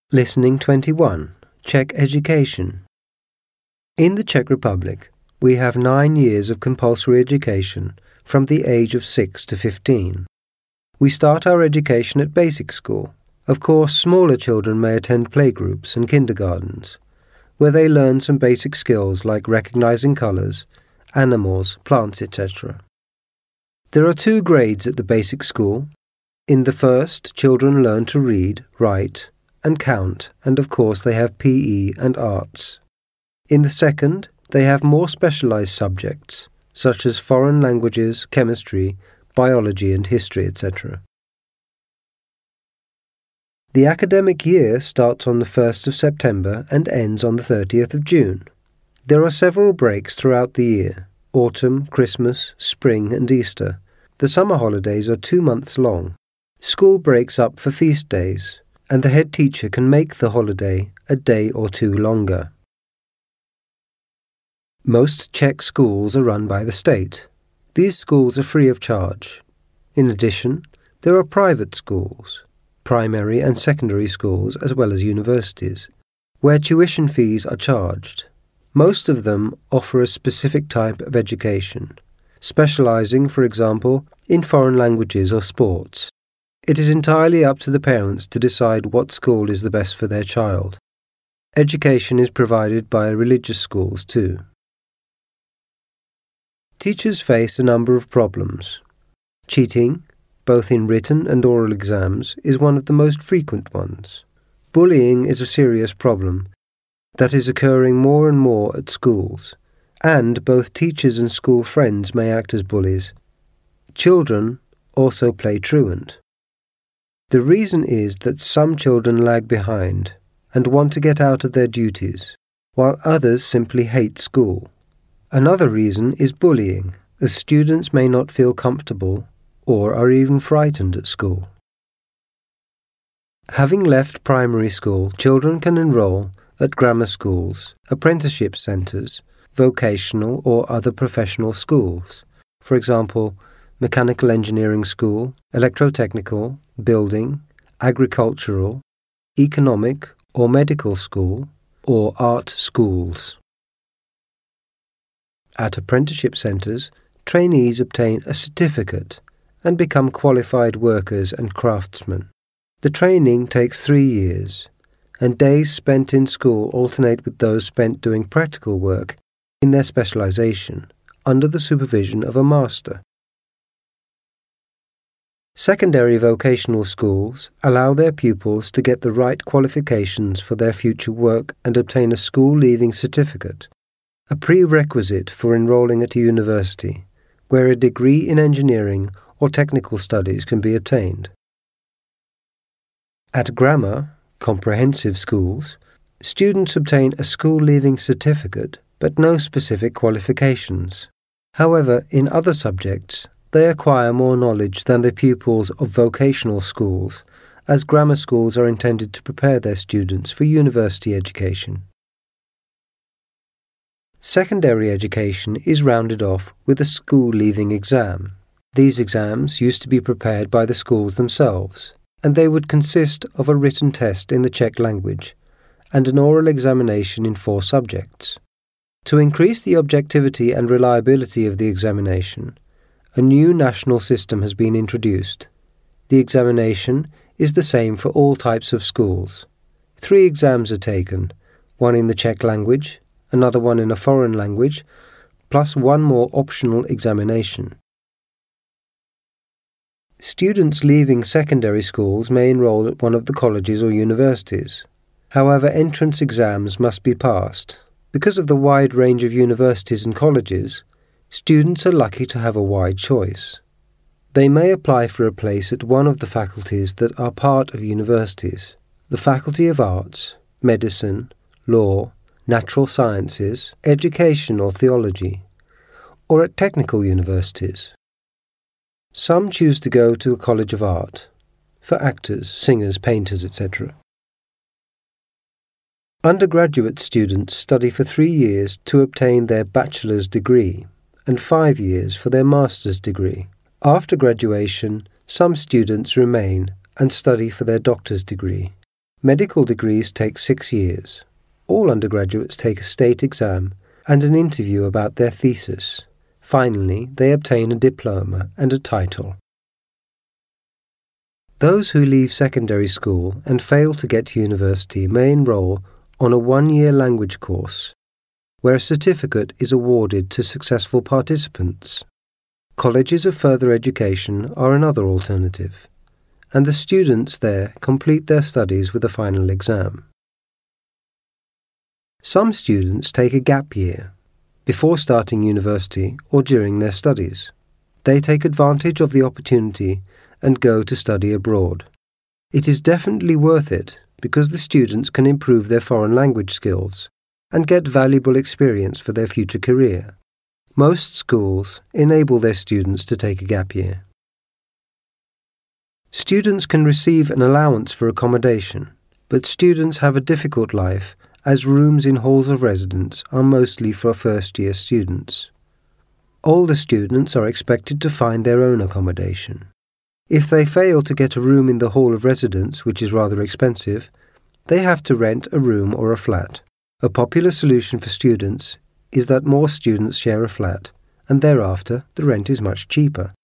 Listening 21. Czech education. In the Czech Republic, we have 9 years of compulsory education from the age of 6 to 15. We start our education at basic school. Of course, smaller children may attend playgroups and kindergartens, where they learn some basic skills like recognizing colors, animals, plants, etc. There are 2 grades at the basic school. In the first, children learn to read, write, and count, and of course they have PE and arts. In the second, they have more specialized subjects, such as foreign languages, chemistry, biology and history, etc. The academic year starts on the 1st of September and ends on the 30th of June. There are several breaks throughout the year: autumn, Christmas, spring and Easter. The summer holidays are 2 months long. School breaks up for feast days, and the head teacher can make the holiday a day or 2 longer. Most Czech schools are run by the state. These schools are free of charge. In addition, there are private schools, primary and secondary schools as well as universities, where tuition fees are charged. Most of them offer a specific type of education, specializing, for example, in foreign languages or sports. It is entirely up to the parents to decide what school is the best for their child. Education is provided by religious schools too. Teachers face a number of problems. Cheating, both in written and oral exams, is one of the most frequent ones. Bullying is a serious problem that is occurring more and more at schools, and both teachers and school friends may act as bullies. Children also play truant. The reason is that some children lag behind and want to get out of their duties, while others simply hate school. Another reason is bullying, as students may not feel comfortable or are even frightened at school. Having left primary school, children can enroll at grammar schools, apprenticeship centres, vocational or other professional schools, for example, mechanical engineering school, electrotechnical, building, agricultural, economic or medical school, or art schools. At apprenticeship centres, trainees obtain a certificate and become qualified workers and craftsmen. The training takes 3 years, and days spent in school alternate with those spent doing practical work in their specialisation, under the supervision of a master. Secondary vocational schools allow their pupils to get the right qualifications for their future work and obtain a school-leaving certificate, a prerequisite for enrolling at a university, where a degree in engineering or technical studies can be obtained. At grammar, comprehensive schools, students obtain a school-leaving certificate but no specific qualifications. However, in other subjects, they acquire more knowledge than the pupils of vocational schools, as grammar schools are intended to prepare their students for university education. Secondary education is rounded off with a school-leaving exam. These exams used to be prepared by the schools themselves, and they would consist of a written test in the Czech language and an oral examination in 4 subjects. To increase the objectivity and reliability of the examination, a new national system has been introduced. The examination is the same for all types of schools. 3 exams are taken, one in the Czech language, another one in a foreign language, plus 1 more optional examination. Students leaving secondary schools may enroll at one of the colleges or universities. However, entrance exams must be passed. Because of the wide range of universities and colleges, students are lucky to have a wide choice. They may apply for a place at one of the faculties that are part of universities: the Faculty of Arts, Medicine, Law, Natural Sciences, Education or Theology, or at technical universities. Some choose to go to a college of art, for actors, singers, painters, etc. Undergraduate students study for 3 years to obtain their bachelor's degree, and 5 years for their master's degree. After graduation, some students remain and study for their doctor's degree. Medical degrees take 6 years. All undergraduates take a state exam and an interview about their thesis. Finally, they obtain a diploma and a title. Those who leave secondary school and fail to get to university may enroll on a 1-year language course, where a certificate is awarded to successful participants. Colleges of further education are another alternative, and the students there complete their studies with a final exam. Some students take a gap year, before starting university or during their studies. They take advantage of the opportunity and go to study abroad. It is definitely worth it because the students can improve their foreign language skills and get valuable experience for their future career. Most schools enable their students to take a gap year. Students can receive an allowance for accommodation, but students have a difficult life as rooms in halls of residence are mostly for first-year students. Older students are expected to find their own accommodation. If they fail to get a room in the hall of residence, which is rather expensive, they have to rent a room or a flat. A popular solution for students is that more students share a flat, and thereafter the rent is much cheaper.